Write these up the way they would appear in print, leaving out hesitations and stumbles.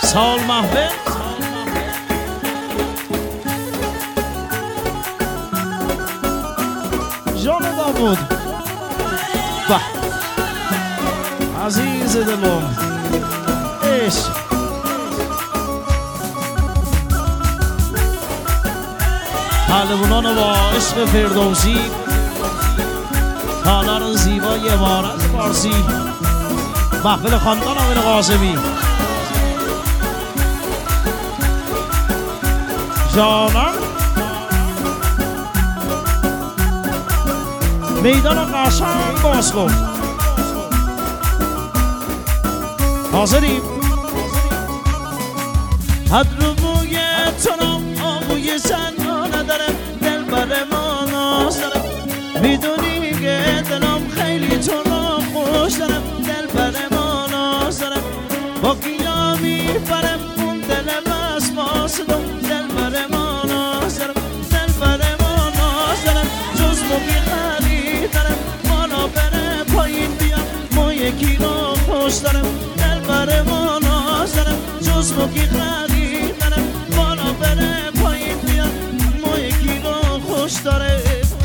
سال محفل جان داوود به عزیز دلم عشق پهلوانان با عشق فردوسی تالار زیبای عمارت فارسی محفل خاندان امیر قاسمی جانم میدان قشنگ باز کن حاضریم حد رو بوی تنم آبوی سنها ندارم دل بر ما ناز دارم میدونی که دلم خیلی تو را خوش دارم دل بر ما ناز دارم با کیا میپرم اون دل بس ماسدم دل بر ما ناز دارم دل بر ما ناز دارم جز موقی خرید دارم مالا بره پایین بیام ما یکی را خوش دارم دل بر ما ناز دارم جز موقی خرید دارم مالا بره پایین بیام ما یکی را خوش داره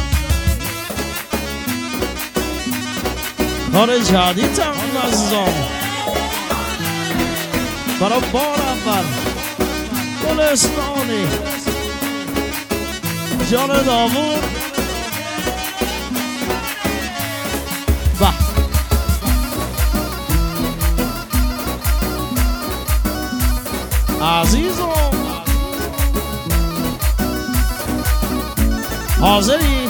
کار جدید تمام عزیزان برای بار اول گلستانی جان داوود به عزیزم حاضری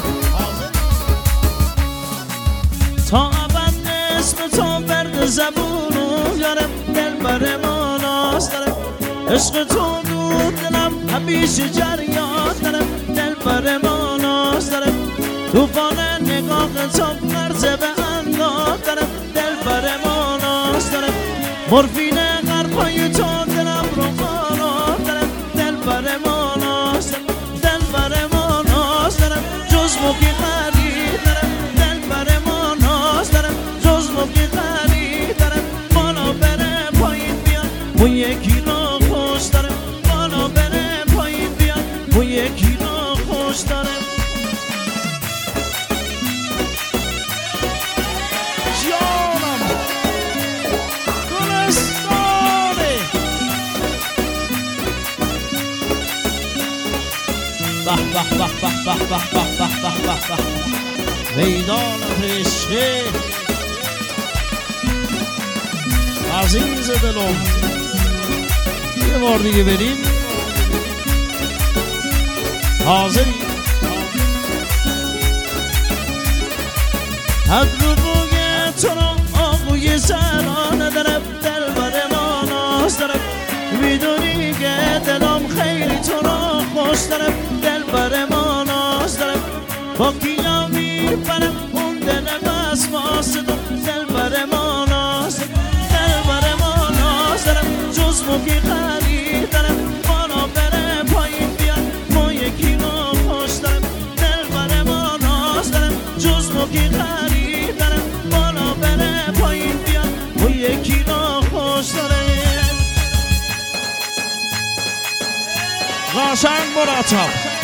تا اسم تو برد زبونو یارم دل بر ما ناز دارم عشق تو دود دلم همیشه جریان دارم دل بر ما ناز دارم توفان نگاه تو مرزه به انداز دارم دل بر ما ناز دارم مرفین غربای تو دلم رو قرار دارم دل بر ما ناز دارم دل بر ما ناز دارم جز موقی خرید دارم دل بر ما ناز دارم موقعی خرید دارم بالا بره پایین بیاد اون یکی را خوش دارم بالا بره پایین بیاد اون یکی را خوش دارم جانم گلستانه به به به به به به به به به میدان عشقه عزیز دلم یه بار دیگه بریم حاضری حد رو بوی تو را آبوی سرا ندارم دل بر ما ناز دارم میدونی که دلم خیلی تو را خوش دارم دل بر ما ناز دارم با کیا میپرم اون دل بس واسدم دل بر ما ناز دارم جز موقعی خرید دارم بالا بره پایین بیاد ما یکی را خوش دارم دل بر ما ناز دارم جز موقعی خرید دارم بالا بره پایین بیاد ما یکی را خوش دارم قشنگ مرتب